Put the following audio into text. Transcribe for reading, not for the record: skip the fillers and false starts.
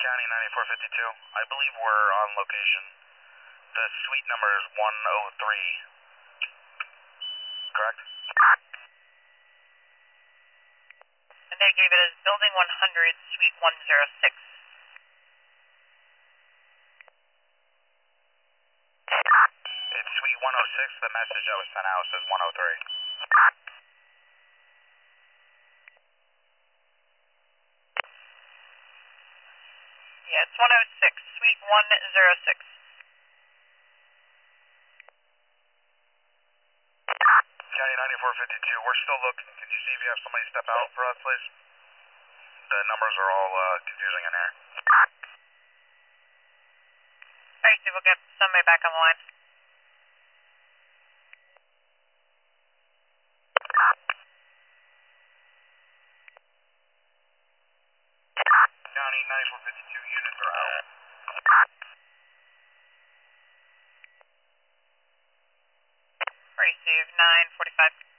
County 9452. I believe we're on location. The suite number is 103. Correct? And they gave it as Building 100, Suite 106. It's Suite 106. The message that was sent out says 103. Yeah, it's 106, Suite 106. County 9452, we're still looking. Can you see if you have somebody step out for us, please? The numbers are all confusing in here. Alright, so we'll get somebody back on the line. County 9452 units are out. Receive 945.